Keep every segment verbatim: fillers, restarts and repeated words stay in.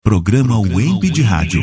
Programa U E M P de Rádio.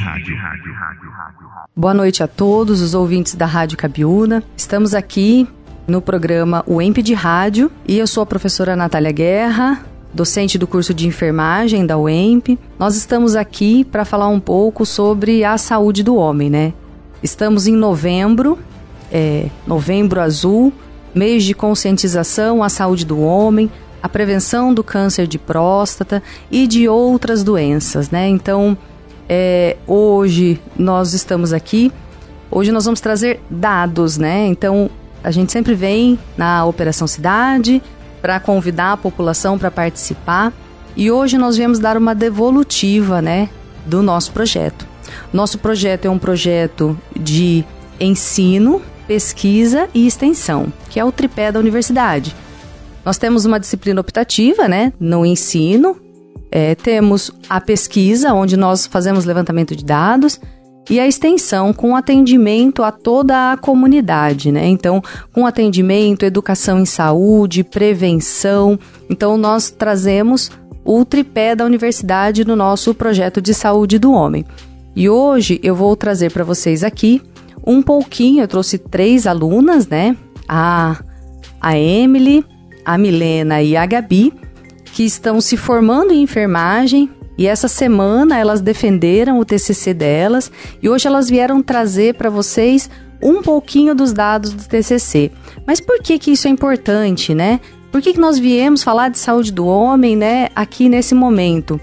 Boa noite a todos os ouvintes da Rádio Cabiúna. Estamos aqui no programa U E M P de Rádio e eu sou a professora Natália Guerra, docente do curso de enfermagem da U E M P. Nós estamos aqui para falar um pouco sobre a saúde do homem, né? Estamos em novembro, é, novembro azul, mês de conscientização à saúde do homem, a prevenção do câncer de próstata e de outras doenças, né? Então, é, hoje nós estamos aqui, hoje nós vamos trazer dados, né? Então, a gente sempre vem na Operação Cidade para convidar a população para participar e hoje nós viemos dar uma devolutiva, né, do nosso projeto. Nosso projeto é um projeto de ensino, pesquisa e extensão, que é o tripé da universidade. Nós temos uma disciplina optativa, né, no ensino, é, temos a pesquisa, onde nós fazemos levantamento de dados, e a extensão com atendimento a toda a comunidade, né? Então, com atendimento, educação em saúde, prevenção. Então, nós trazemos o tripé da universidade no nosso projeto de saúde do homem. E hoje eu vou trazer para vocês aqui um pouquinho, eu trouxe três alunas, né? A, a Emily, a Milena e a Gabi, que estão se formando em enfermagem e essa semana elas defenderam o T C C delas e hoje elas vieram trazer para vocês um pouquinho dos dados do T C C. Mas por que que isso é importante, né? Por que que nós viemos falar de saúde do homem, né, aqui nesse momento?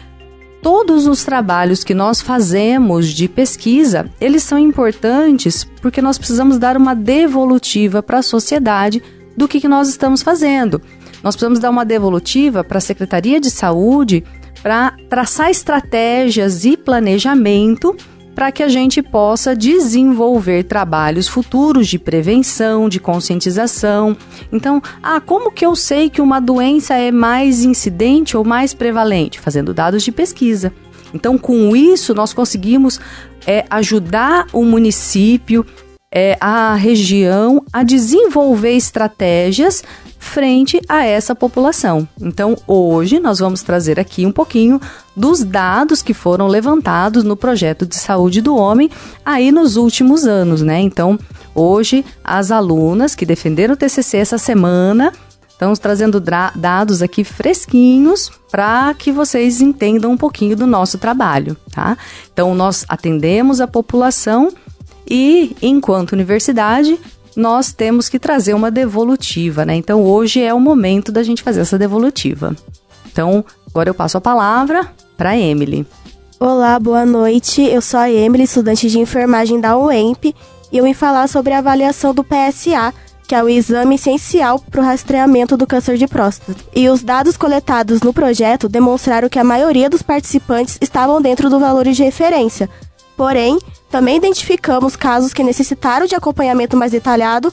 Todos os trabalhos que nós fazemos de pesquisa, eles são importantes porque nós precisamos dar uma devolutiva para a sociedade do que, que nós estamos fazendo. Nós precisamos dar uma devolutiva para a Secretaria de Saúde para traçar estratégias e planejamento para que a gente possa desenvolver trabalhos futuros de prevenção, de conscientização. Então, ah, como que eu sei que uma doença é mais incidente ou mais prevalente? Fazendo dados de pesquisa. Então, com isso, nós conseguimos é, ajudar o município, é, a região a desenvolver estratégias frente a essa população. Então, hoje nós vamos trazer aqui um pouquinho dos dados que foram levantados no projeto de saúde do homem aí nos últimos anos, né? Então, hoje as alunas que defenderam o T C C essa semana estamos trazendo dra- dados aqui fresquinhos para que vocês entendam um pouquinho do nosso trabalho, tá? Então, nós atendemos a população e, enquanto universidade, nós temos que trazer uma devolutiva, né? Então, hoje é o momento da gente fazer essa devolutiva. Então, agora eu passo a palavra para a Emily. Olá, boa noite. Eu sou a Emily, estudante de enfermagem da U E M P, e eu vim falar sobre a avaliação do P S A, que é o exame essencial para o rastreamento do câncer de próstata. E os dados coletados no projeto demonstraram que a maioria dos participantes estavam dentro dos valores de referência. Porém, também identificamos casos que necessitaram de acompanhamento mais detalhado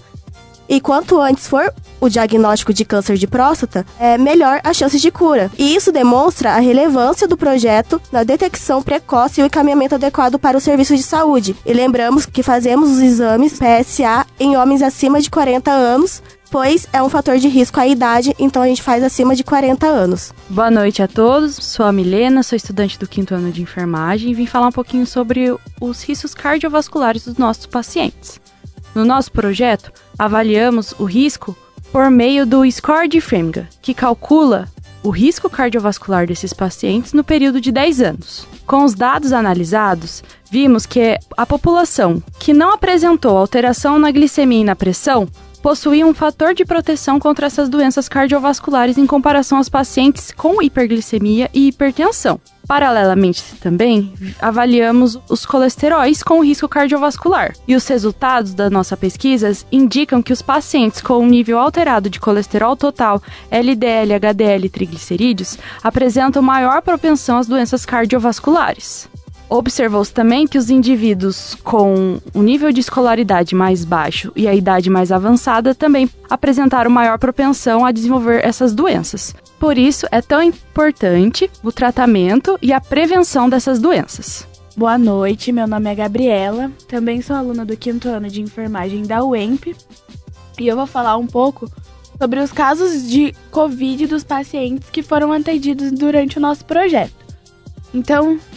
e quanto antes for o diagnóstico de câncer de próstata, é melhor as chances de cura. E isso demonstra a relevância do projeto na detecção precoce e o encaminhamento adequado para o serviço de saúde. E lembramos que fazemos os exames P S A em homens acima de quarenta anos, pois é um fator de risco a idade, então a gente faz acima de quarenta anos. Boa noite a todos, sou a Milena, sou estudante do quinto ano de enfermagem e vim falar um pouquinho sobre os riscos cardiovasculares dos nossos pacientes. No nosso projeto, avaliamos o risco por meio do Score de Framingham, que calcula o risco cardiovascular desses pacientes no período de dez anos. Com os dados analisados, vimos que a população que não apresentou alteração na glicemia e na pressão possuía um fator de proteção contra essas doenças cardiovasculares em comparação aos pacientes com hiperglicemia e hipertensão. Paralelamente, também, avaliamos os colesteróis com risco cardiovascular. E os resultados da nossa pesquisa indicam que os pacientes com um nível alterado de colesterol total, L D L, H D L e triglicerídeos apresentam maior propensão às doenças cardiovasculares. Observou-se também que os indivíduos com um nível de escolaridade mais baixo e a idade mais avançada também apresentaram maior propensão a desenvolver essas doenças. Por isso, é tão importante o tratamento e a prevenção dessas doenças. Boa noite, meu nome é Gabriela, também sou aluna do quinto ano de enfermagem da U E M P e eu vou falar um pouco sobre os casos de Covid dos pacientes que foram atendidos durante o nosso projeto. Então,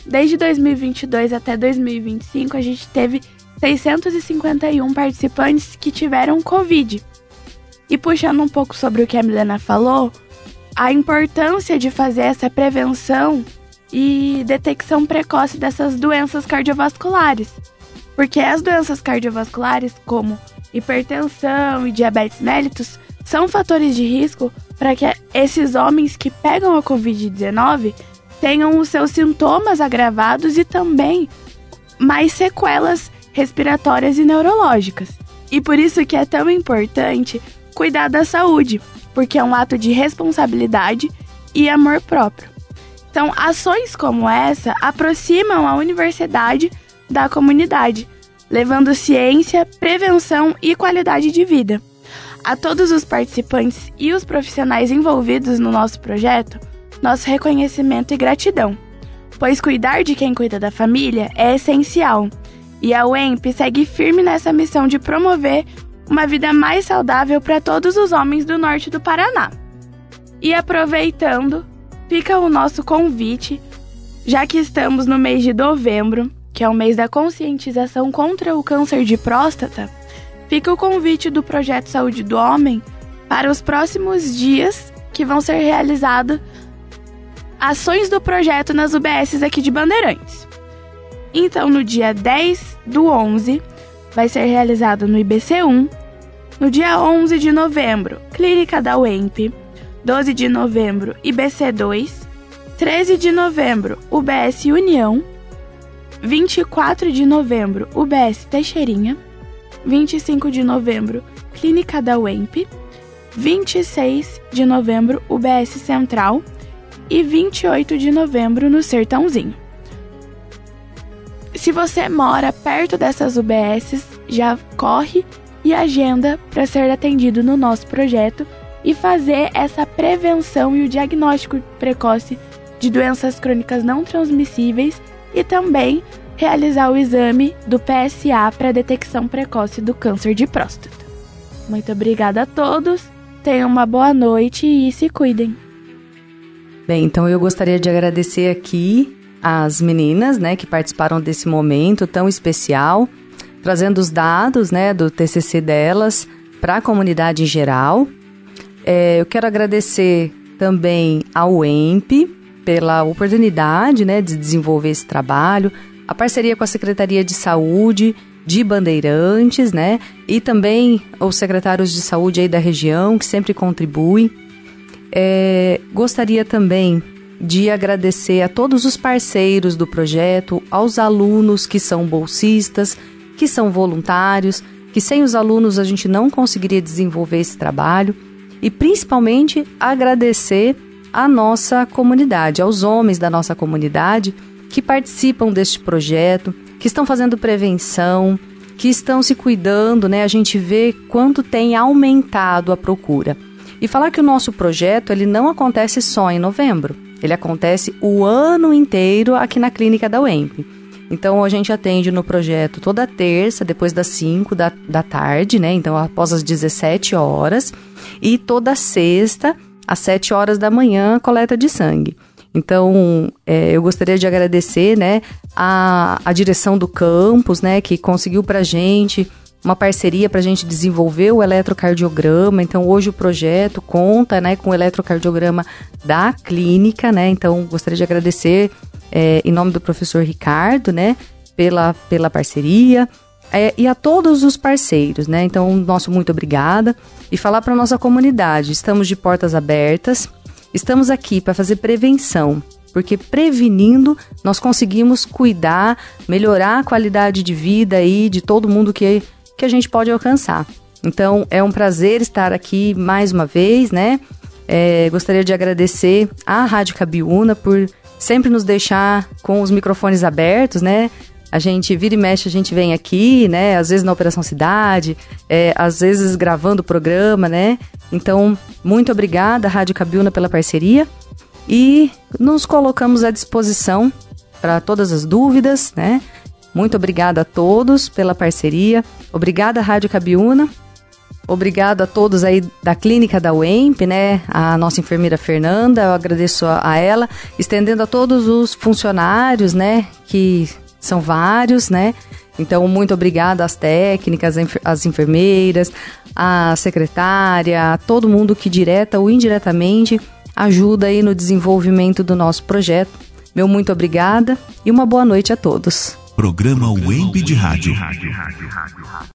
desde dois mil e vinte e dois até dois mil e vinte e cinco, a gente teve seiscentos e cinquenta e um participantes que tiveram Covid. E puxando um pouco sobre o que a Milena falou, a importância de fazer essa prevenção e detecção precoce dessas doenças cardiovasculares. Porque as doenças cardiovasculares, como hipertensão e diabetes mellitus, são fatores de risco para que esses homens que pegam a covid dezenove tenham os seus sintomas agravados e também mais sequelas respiratórias e neurológicas. E por isso que é tão importante cuidar da saúde, porque é um ato de responsabilidade e amor próprio. Então, ações como essa aproximam a universidade da comunidade, levando ciência, prevenção e qualidade de vida. A todos os participantes e os profissionais envolvidos no nosso projeto, nosso reconhecimento e gratidão, pois cuidar de quem cuida da família é essencial, e a U E M P segue firme nessa missão de promover uma vida mais saudável para todos os homens do norte do Paraná. E aproveitando, fica o nosso convite, já que estamos no mês de novembro, que é o mês da conscientização contra o câncer de próstata, fica o convite do Projeto Saúde do Homem para os próximos dias que vão ser realizadas ações do projeto nas U B Ss aqui de Bandeirantes. Então, no dia dez do onze, vai ser realizado no I B C um, no dia onze de novembro, Clínica da U E M P, doze de novembro, I B C dois, treze de novembro, U B S União, vinte e quatro de novembro, U B S Teixeirinha, vinte e cinco de novembro, Clínica da U E M P, vinte e seis de novembro, U B S Central e vinte e oito de novembro no Sertãozinho. Se você mora perto dessas U B Ss, já corre e agenda para ser atendido no nosso projeto e fazer essa prevenção e o diagnóstico precoce de doenças crônicas não transmissíveis e também realizar o exame do P S A para detecção precoce do câncer de próstata. Muito obrigada a todos, tenham uma boa noite e se cuidem. Bem, então eu gostaria de agradecer aqui as meninas, né, que participaram desse momento tão especial, trazendo os dados, né, do T C C delas para a comunidade em geral. É, eu quero agradecer também ao U E M P pela oportunidade, né, de desenvolver esse trabalho, a parceria com a Secretaria de Saúde de Bandeirantes, né, e também os secretários de saúde aí da região, que sempre contribuem. É, gostaria também de agradecer a todos os parceiros do projeto, aos alunos que são bolsistas, que são voluntários, que sem os alunos a gente não conseguiria desenvolver esse trabalho, e principalmente agradecer à nossa comunidade, aos homens da nossa comunidade que participam deste projeto, que estão fazendo prevenção, que estão se cuidando, né? A gente vê quanto tem aumentado a procura. E falar que o nosso projeto ele não acontece só em novembro, ele acontece o ano inteiro aqui na clínica da U E M P. Então, a gente atende no projeto toda terça, depois das cinco da, da tarde, né? Então, após as dezessete horas. E toda sexta, às sete horas da manhã, coleta de sangue. Então, é, eu gostaria de agradecer, né, a, a direção do campus, né, que conseguiu pra gente uma parceria para a gente desenvolver o eletrocardiograma. Então, hoje o projeto conta, né, com o eletrocardiograma da clínica, né? Então, gostaria de agradecer é, em nome do professor Ricardo, né, pela, pela parceria é, e a todos os parceiros, né? Então, nosso muito obrigada. E falar para a nossa comunidade, estamos de portas abertas, estamos aqui para fazer prevenção, porque prevenindo nós conseguimos cuidar, melhorar a qualidade de vida aí de todo mundo que que a gente pode alcançar. Então, é um prazer estar aqui mais uma vez, né? É, gostaria de agradecer à Rádio Cabiúna por sempre nos deixar com os microfones abertos, né? A gente vira e mexe, a gente vem aqui, né? Às vezes na Operação Cidade, é, às vezes gravando o programa, né? Então, muito obrigada, Rádio Cabiúna, pela parceria. E nos colocamos à disposição para todas as dúvidas, né? Muito obrigada a todos pela parceria. Obrigada, Rádio Cabiúna. Obrigado a todos aí da clínica da U E M P, né? A nossa enfermeira Fernanda, eu agradeço a, a ela, estendendo a todos os funcionários, né? Que são vários, né? Então, muito obrigada às técnicas, às enfermeiras, à secretária, a todo mundo que direta ou indiretamente ajuda aí no desenvolvimento do nosso projeto. Meu muito obrigada e uma boa noite a todos. Programa U E M P de Rádio.